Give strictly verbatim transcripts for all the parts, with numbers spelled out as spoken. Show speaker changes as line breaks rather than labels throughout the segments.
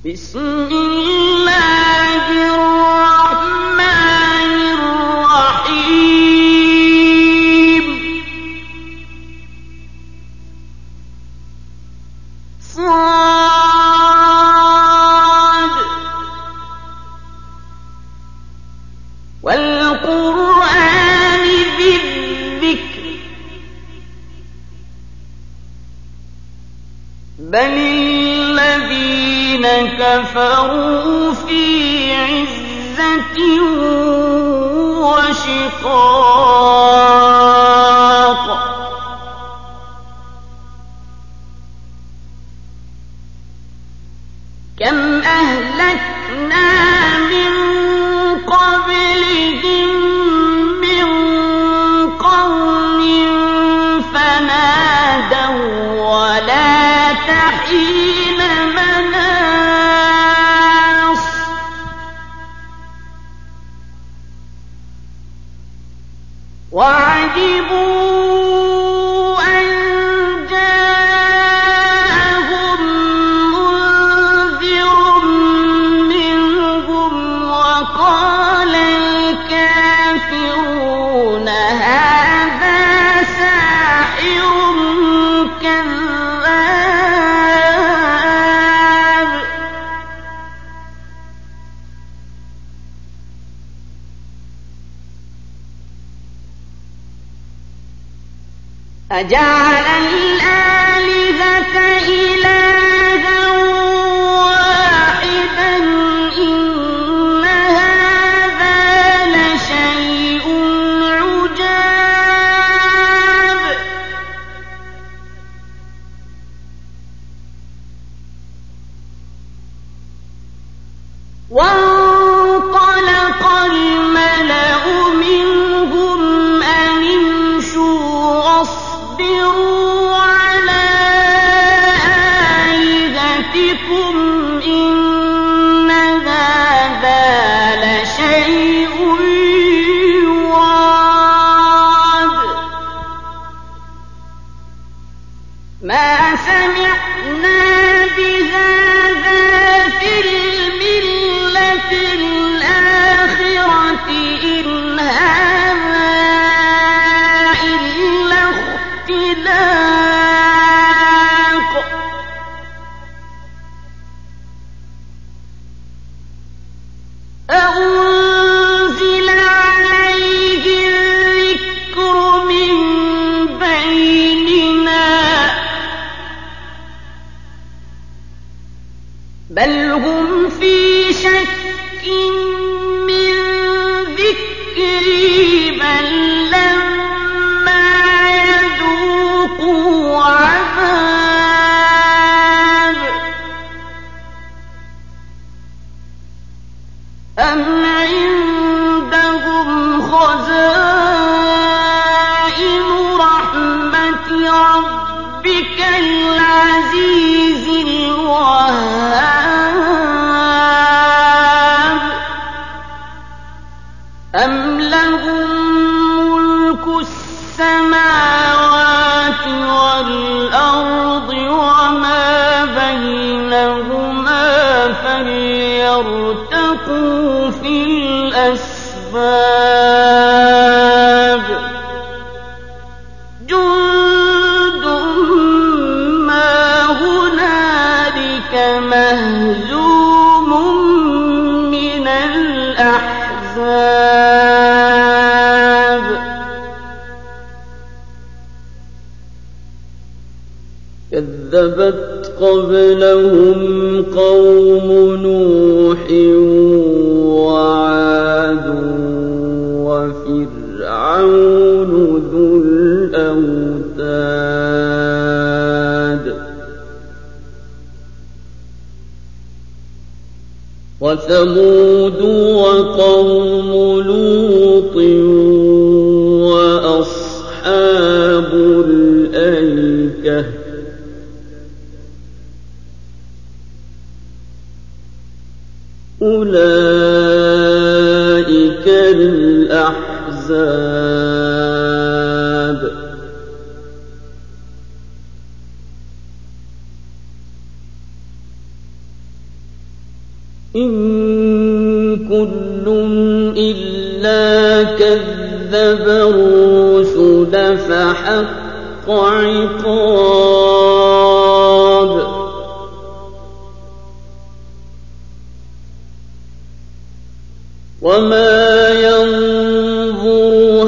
بسم الله الرحمن الرحيم صاد والقرآن ذي الذكر بل الذين كفروا في عزة وشقاق كم أهلكنا من قبلهم من قرن فنادوا ولا تحين مناص وعجبوا أن جاءهم منذر منهم وقال الكافرون هذا ساحر كذاب أجعل الآلهة إلها واحدا إن هذا لشيء عجاب وانطلق الملأ منهم أن امشوا واصبروا على آلهتكم إن هذا لشيء يراد ما سمعنا بهذا في الملة الآخرة إن هذا إلا اختلاق أنزل عليه الذكر من بيننا بل هم في شك من ذكري بل لما يذوقوا عذاب أم عندهم خزائن رحمة ربك العزيز الوهاب أم لهم ملك السماوات والأرض وما بينهما فليرتقوا في الأسباب جند ما هنالك مهزوم من الأحزاب كذبت قبلهم قوم نوح وعاد وفرعون ذو الأوتاد وثمود وقوم لوط وأصحاب الأيكة أولئك الأحزاب إن كل إلا كذب الرسل فحق عقاب وما ينظر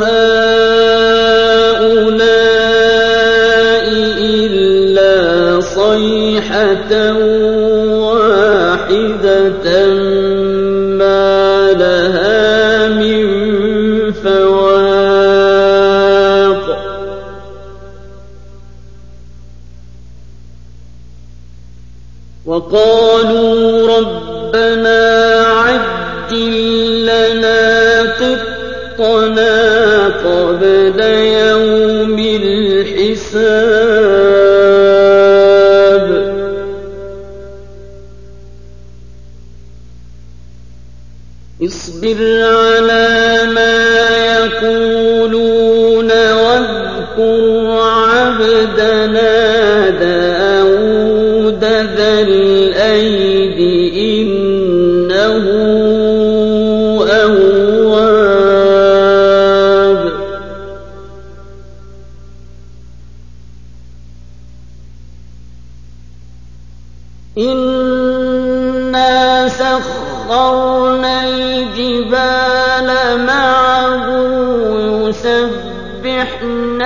هؤلاء إلا صيحة واحدة ما لها من فواق وقالوا ربنا عجل لنا قطنا قبل يوم الحساب اصبر على ما يقولون واذكر عبدنا داود ذا الأيد إنه أواب إنا سخرنا الجبال معه يسبحن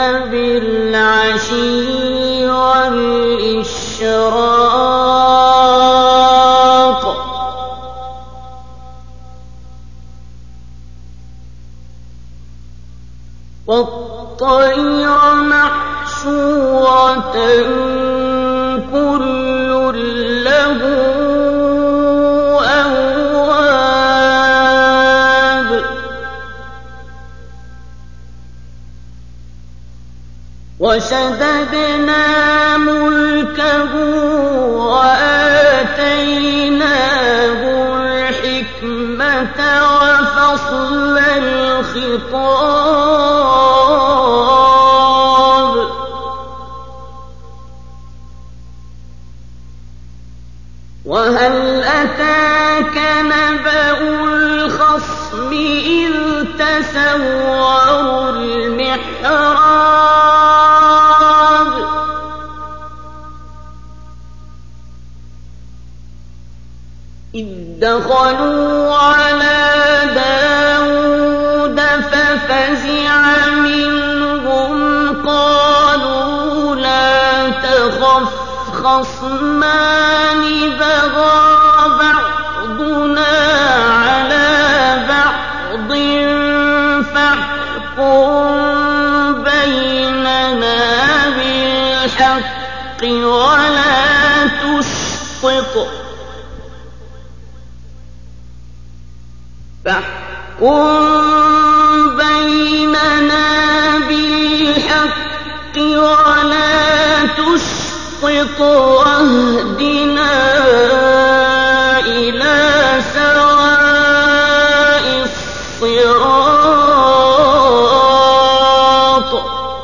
بالعشي والإشراق والطير محشورة كل له أواب وشددنا ملكه وآتيناه الحكمة وفصل الخطاب وهل أتاك نبأ الخصم إذ تسوروا المحراب إذ دخلوا على داود ففزع منهم قالوا لا تخف خصمان بغى بعضنا على بعض فاحكم بيننا بالحق ولا تشطط فاحكم بيننا بالحق ولا تشطط واهدنا إلى سواء الصراط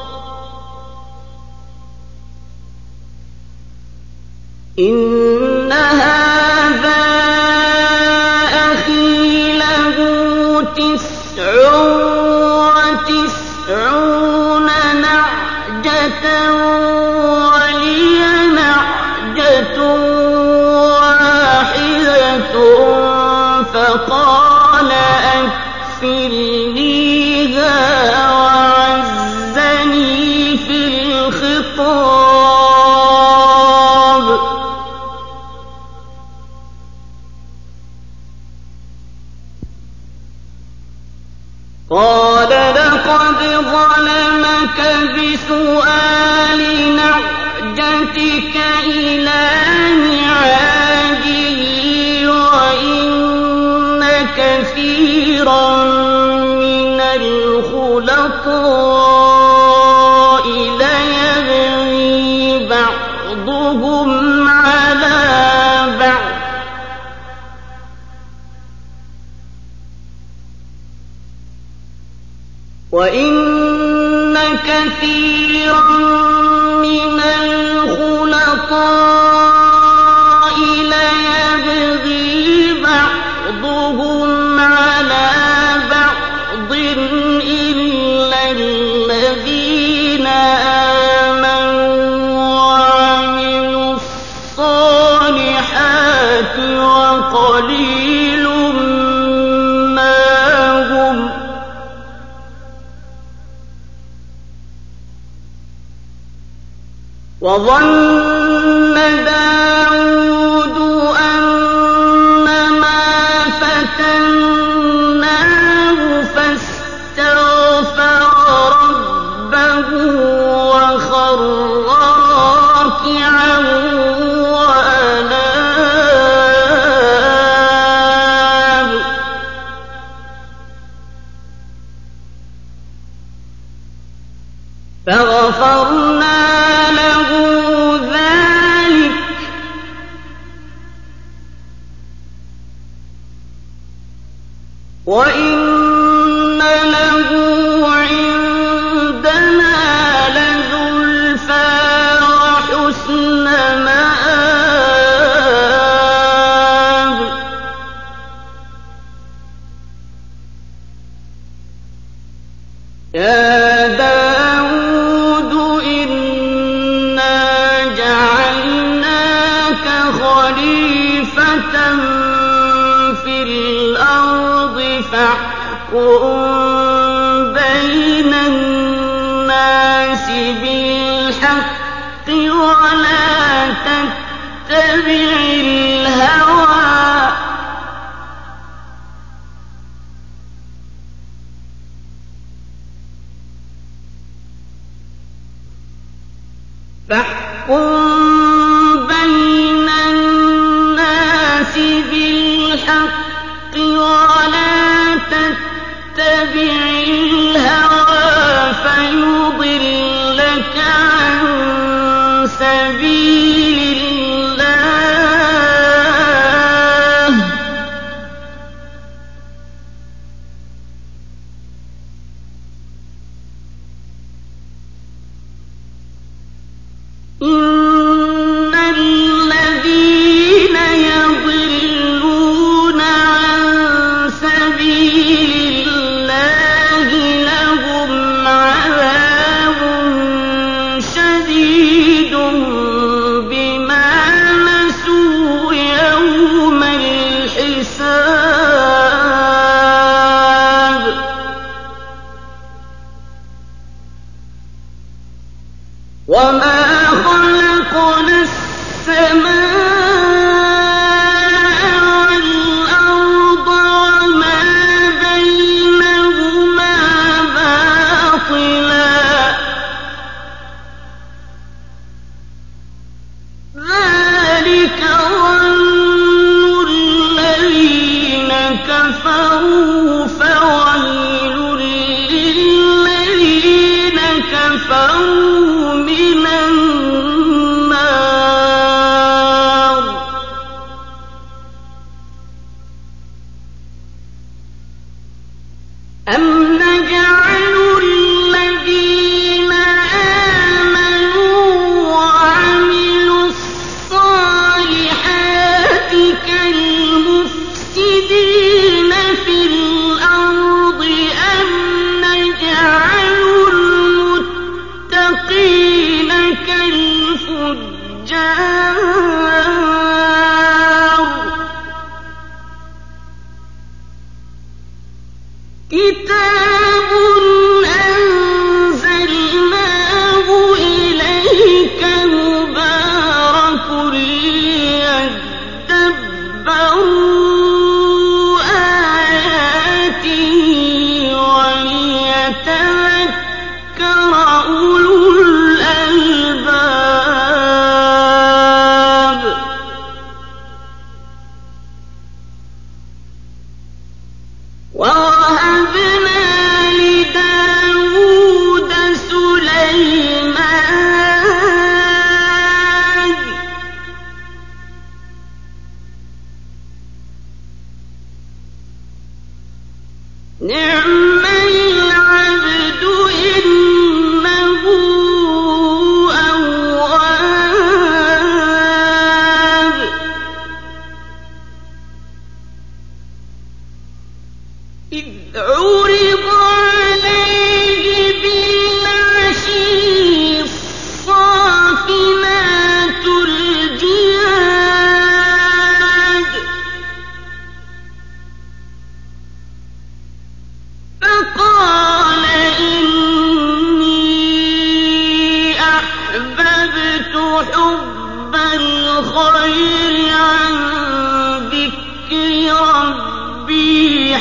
إن هذا أخي له تسع وتسعون نعجة ولي نعجة واحدة فقال أكفلنيها وعزني في الخطاب قال لقد ظلمك بسؤال نعجتك إلى نعاجه وإن كثيرا من الخلطاء ليبغي بعضهم على بعض وإن كثيرا من الخلطاء ليبغي بعضهم وقليل ما هم وظن داود أنما فتناه فاستغفر ربه وخر راكعا وأناب فغفرنا له ذلك وإن له عندنا لزلفى وحسن مآب يا داود إنا جعلناك خليفة في الأرض فاحكم بين الناس بالحق ولا تتبع الهوى فاحكم بين الناس بالحق ولا تتبع الهوى فيضلك عن سبيل الله إن الذين يضلون عن سبيل الله لهم عذاب شديد بما نسوا يوم الحساب وما خلقنا السماء والأرض وما بينهما باطلا ذلك ظن الذين كفروا فويل للذين كفروا من النار أم نجعل الذين آمنوا وعملوا الصالحات كالمفسدين في الأرض أم نجعل المتقين كالفجار كتاب أنزلناه إليك مبارك ليدبروا آياته وليتذكر أولو الألباب ووهبنا لداود سليمان نعم العبد إنه أواب إذ عرض عليه بالعشي الصافنات الجياد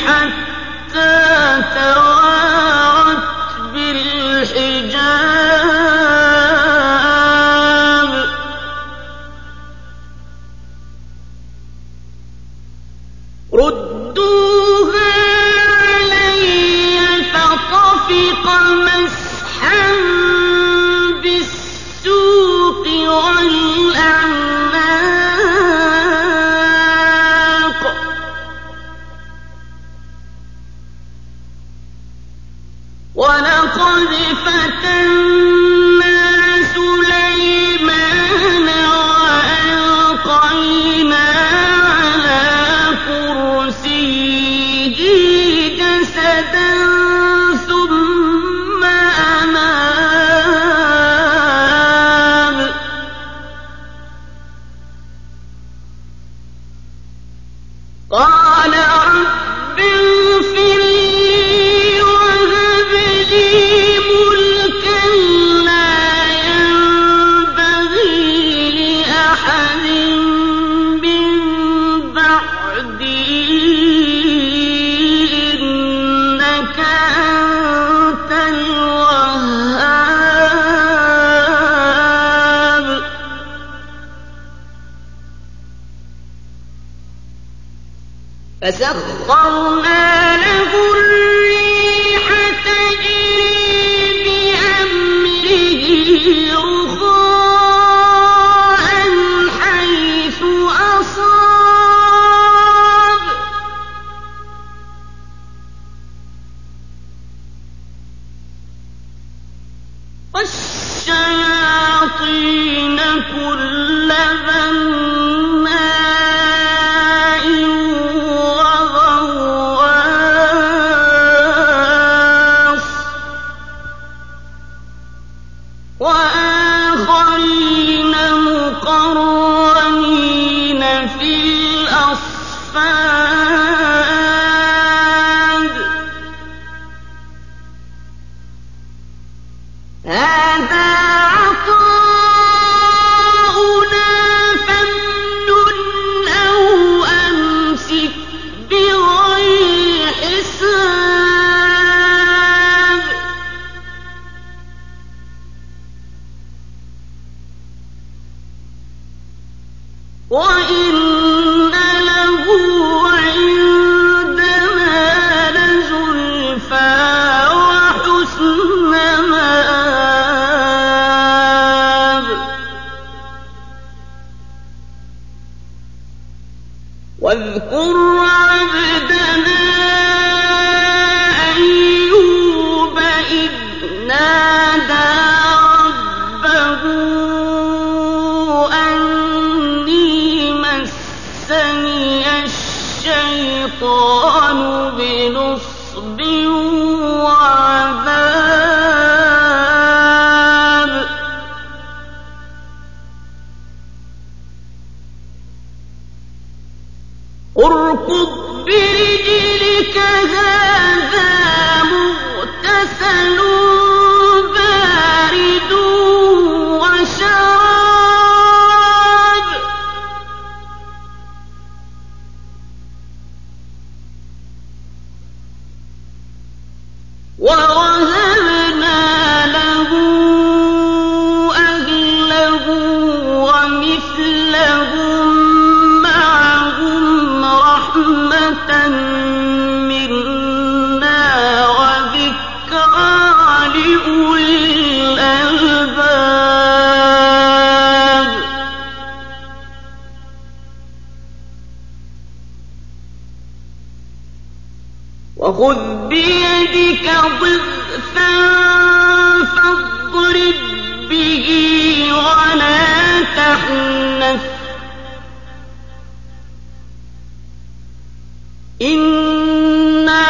حتى توارت بالحجاب ردوها علي فطفق مسحا بالسوق والأعناق ولقد فتنا سليمان وألقينا على كرسيه جسدا ثم أناب قال رب اغفر لي وهب لي ملكا لا ينبغي لأحد من بعدي إنك أنت الوهاب فسخرنا له الريح تجري بأمره رخاء حيث أصاب والشياطين كل بناء وغواص وآخرين مقرنين في الأصفاد هذا عطاؤنا فامنن أو أمسك بغير حساب وإن له عندنا لزلفى وحسن مآب واذكر عبدنا أيوب إذ نادى ربه أني مسني الشيطان بنصب وعذاب اركض برجلك هذا مغتسل بارد وشراب ووهبنا له أهله ومثلهم معهم رحمة منا وذكرى لأولي الألباب وخذ بيدك ضغثا فاضرب به ولا تحنث إنا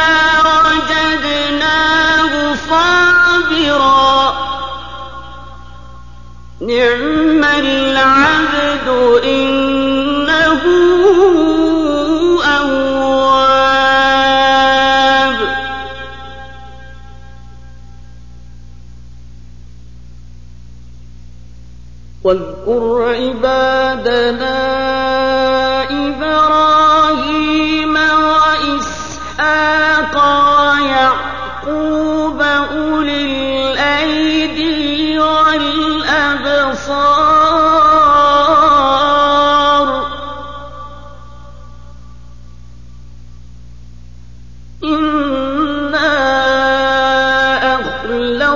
وجدناه صابرا نعم العبد إنه أواب واذكر عبادنا إبراهيم وإسحاق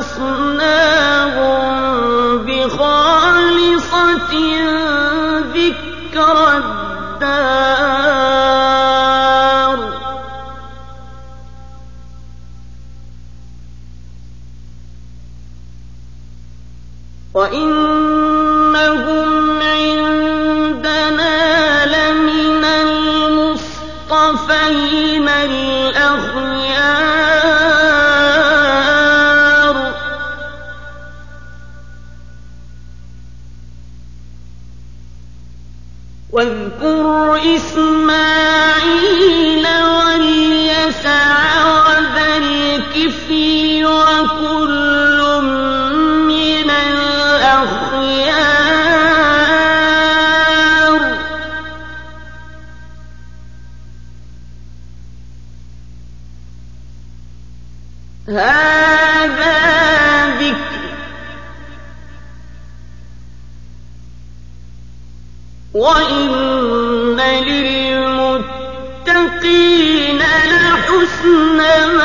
أخلصناهم بخالصة ذكرى الدار وإنهم عندنا لمن المصطفين الأخيار واذكر إسماعيل واليسع وذا الكفل وكل من الأخيار هذا ذكر وإن للمتقين لحسن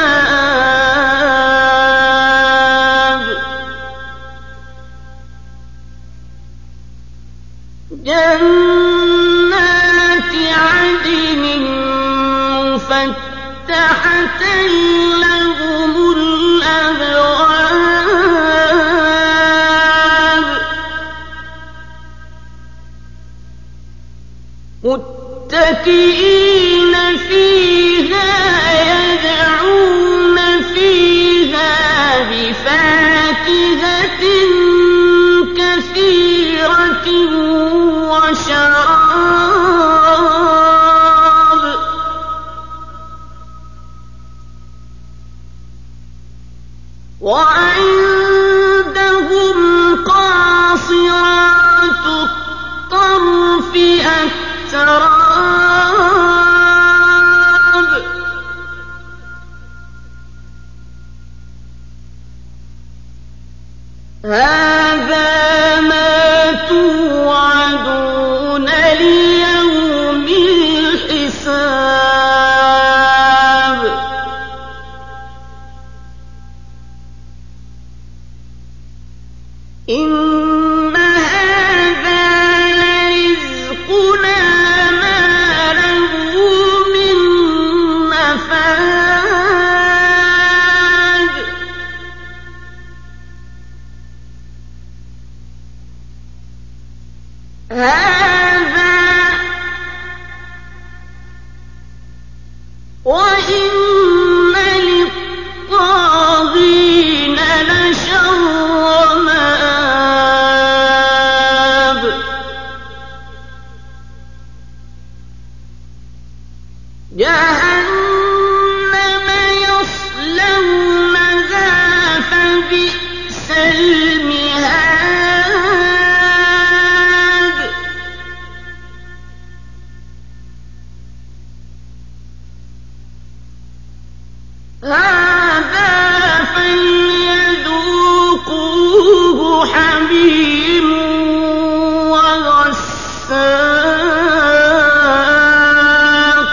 مآب جنات عدن مفتحة لهم الأبواب متكئين فيها يدعون فيها بفاكهة كثيرة وشراب وعندهم قاصرات الطرف أتراب هذا ما توعدون ليوم الحساب إن هذا لرزقنا ما له من نفاد هذا وإن للطاغين لشر مآب جهنم يصلونها فبئس المهاد هذا فليذوقوه حميم وغساق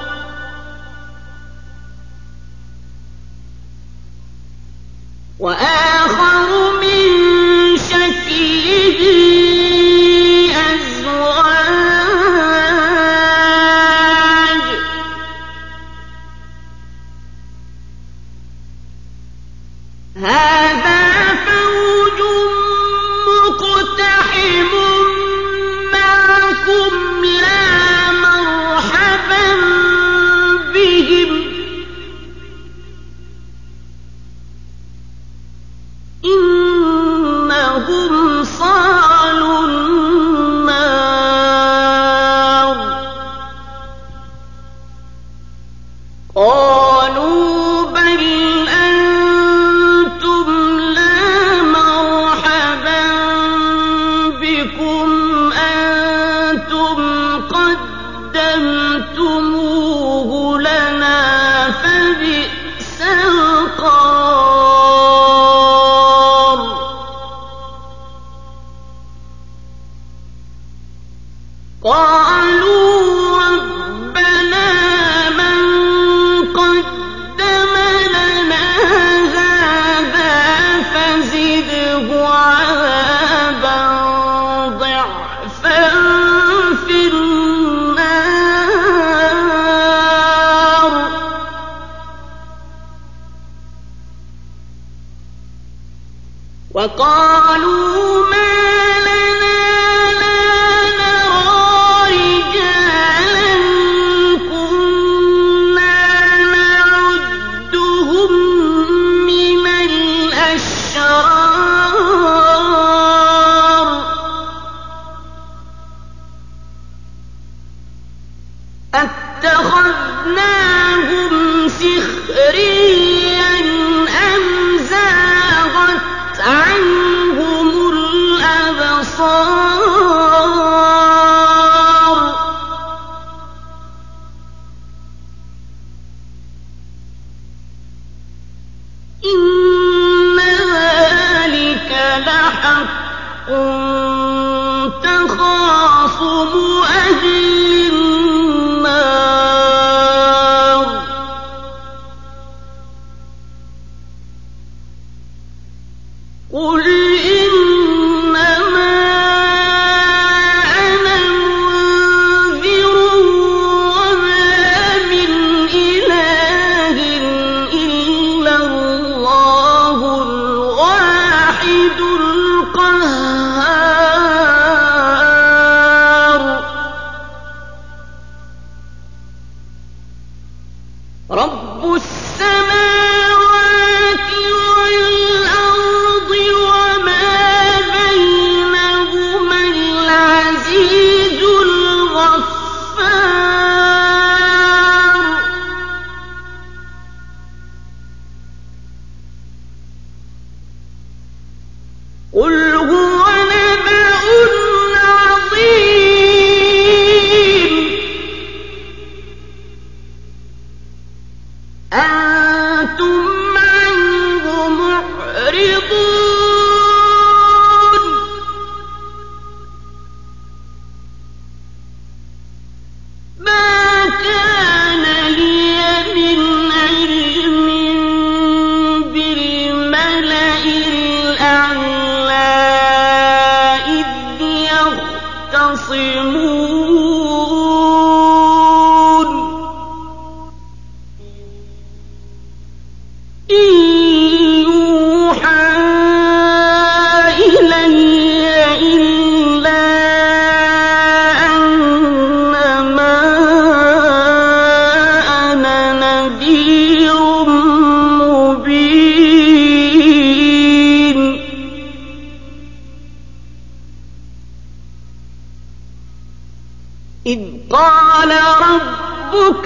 وآخر من شكله أزواج هذا فوج مقتحم معكم لا مرحبا بهم إنهم صالوا النار قالوا بل أنتم لا مرحبا بكم أنتم قدمتموه لنا فبئس القرار قالوا ربنا من وقالوا ما لنا لا نرى رجالا كنا نعدهم من الأشرار أتخذناهم سخريا أم زاغت عنهم الأبصار إن ذلك لحق تخاصم أهل النار قل إنما أنا منذر وما من إله إلا الله الواحد القهار رب السماوات والأرض وما بينهما العزيز الغفار قل هو نبأ عظيم أنتم عنه معرضون ما كان لي من علم بالملأ الأعلى إذ يختصمون إن يوحى إلي إلا أنما أنا نذير مبين إذ قال ربك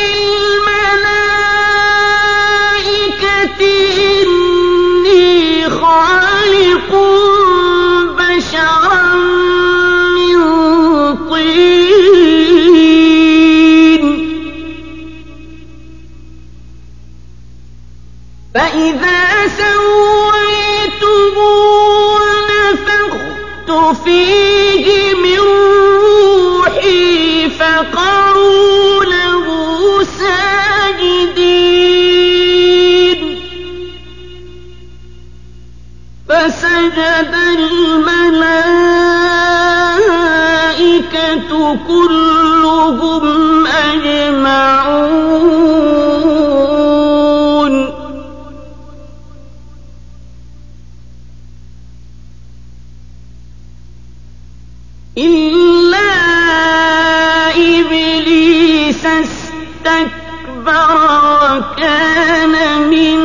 للملائكة إني خالق بشرا من طين فإذا سويته ونفخت فيه من روحي فقعوا له ساجدين فسجد الملائكة كلهم أجمعون إلا إبليس استكبر وكان من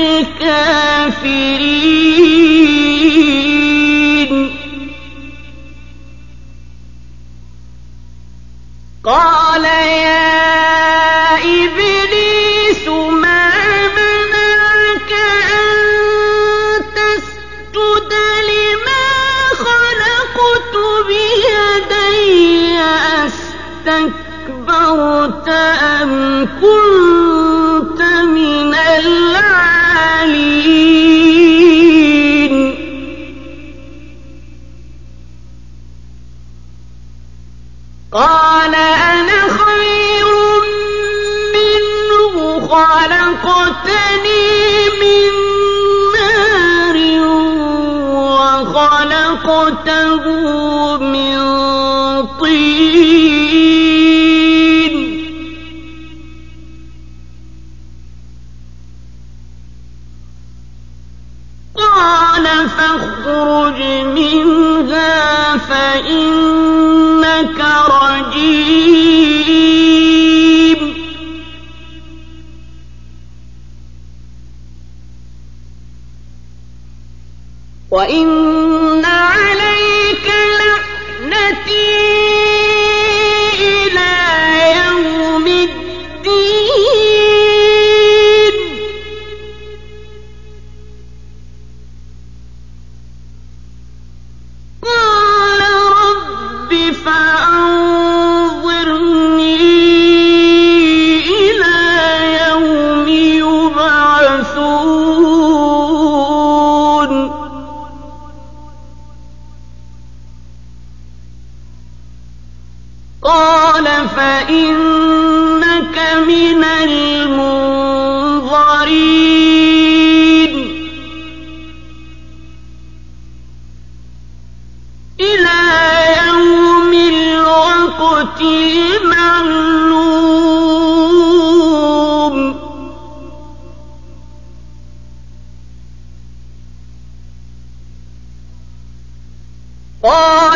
الكافرين قال يا إبليس ما منعك أن تسجد لما خلقت بيدي أستكبرت أم كنت من العالين قال أنا خير منه خلقتني من نار وخلقته من طين قال فاخرج منها فإنك رجيم وإن عليك لعنتي إلى يوم الدين قال رب فأنظرني إلى يوم يبعثون قال فإنك من المنظرين إلى يوم الوقت المعلوم قال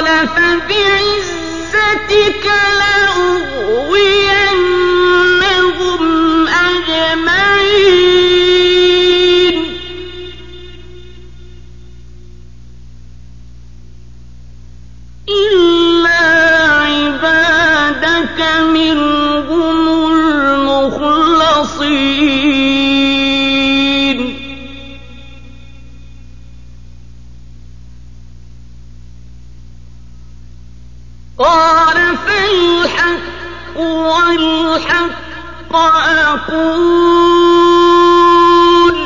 فبعزتك لأغوينهم أجمعين إلا عبادك منهم المخلصين قال فالحق والحق أقول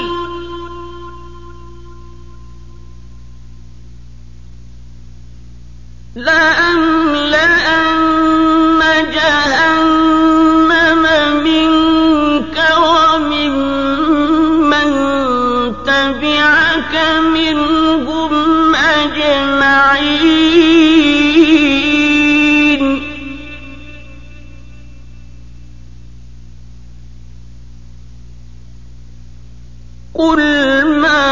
لأملأن جهنم منك وممن تبعك منهم أجمعين قل ما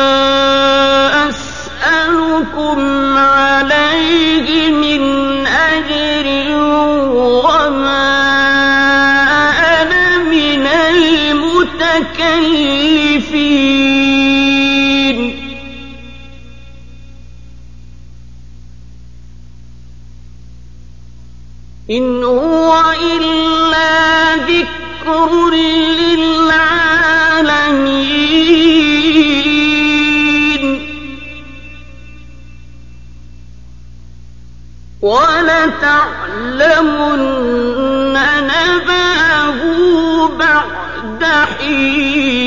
أسألكم عليه من أجر وما أنا من المتكلفين إن هو إلا ذكر للعالمين ولتعلمن نبأه بعد حين